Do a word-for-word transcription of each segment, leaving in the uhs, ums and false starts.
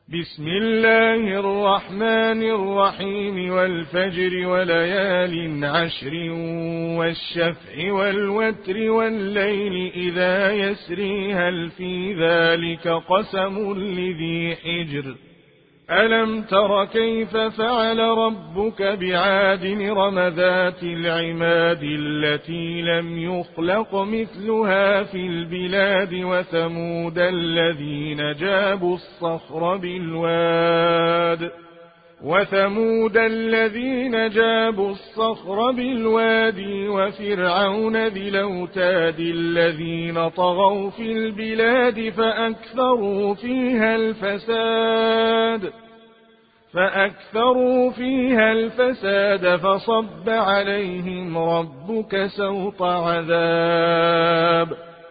بسم الله الرحمن الرحيم والفجر وليال عشر والشفع والوتر والليل إذا يسري هل في ذلك قسم لذي حجر ألم تر كيف فعل ربك بعاد إرم ذات العماد التي لم يخلق مثلها في البلاد وثمود الذين جابوا الصخر بالواد وثمود الذين جابوا الصخر بالوادي وفرعون ذي الأوتاد الذين طغوا في البلاد فأكثروا فيها الفساد فأكثروا فيها الفساد فصب عليهم ربك سوط عذاب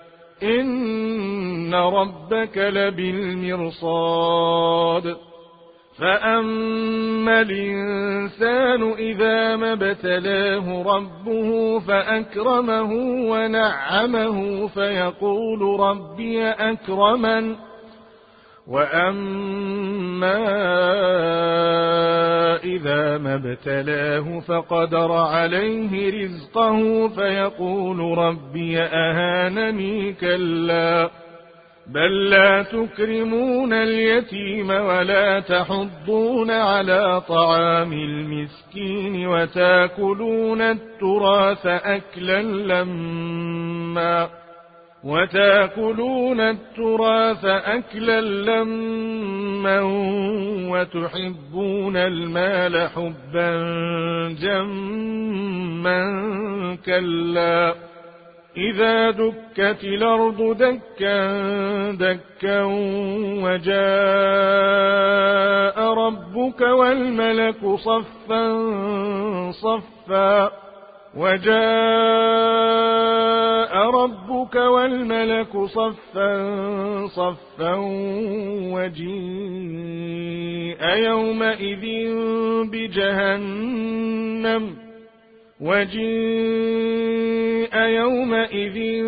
إن ربك لبالمرصاد فأما الإنسان إذا ما ابتلاه ربه فأكرمه ونعمه فيقول ربي أكرمن وأما إذا ما ابتلاه فقدر عليه رزقه فيقول ربي أهانني كلا بل لا تكرمون اليتيم ولا تحضون على طعام المسكين وتاكلون التراث أكلا لما وتاكلون التراث أكلا لما وتحبون المال حبا جما كلا إذا دكت الأرض دكا دكا وجاء ربك والملك صفا صفا وجاء ربك والملك صفا صفا وجيء يومئذ بجهنم وجيء يومئذ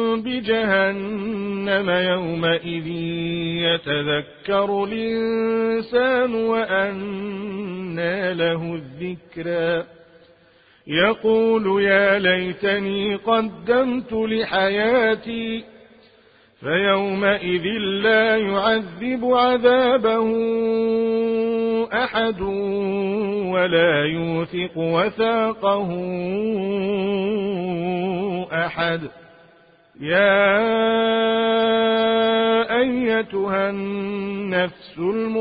بجهنم يومئذ يتذكر الإنسان وأنى له الذكرى يقول يا ليتني قدمت لحياتي فيومئذ لا يعذب عذابه أحد ولا يوثق وثاقه أحد يا أيتها النفس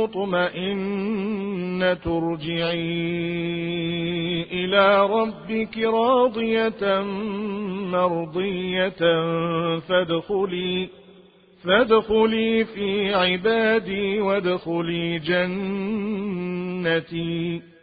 المطمئنة ارجعي إلى ربك راضية مرضية فادخلي فادخلي في عبادي وادخلي جنتي